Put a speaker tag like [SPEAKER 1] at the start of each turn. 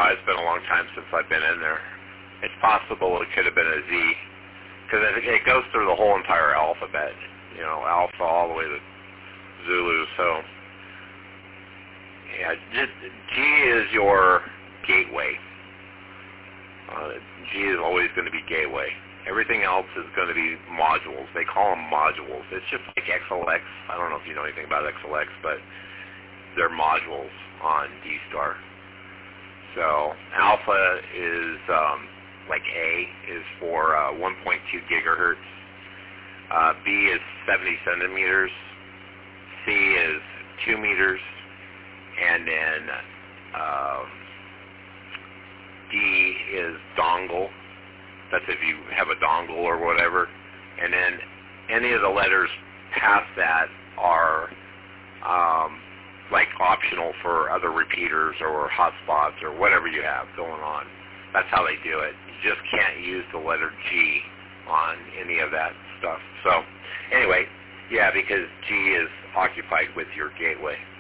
[SPEAKER 1] why it's been a long time since I've been in there. It's possible it could have been a Z, because it goes through the whole entire alphabet, you know, alpha all the way to Zulu. So, yeah, G is your gateway. G is always going to be gateway. Everything else is going to be modules. They call them modules. It's just like XLX. I don't know if you know anything about XLX, but they're modules on D-Star. So alpha is, like A, is for 1.2 gigahertz. B is 70 centimeters. C is 2 meters. And then D is dongle. That's if you have a dongle or whatever. And then any of the letters past that are like optional for other repeaters or hotspots or whatever you have going on. That's how they do it. You just can't use the letter G on any of that stuff. So anyway, yeah, because G is occupied with your gateway.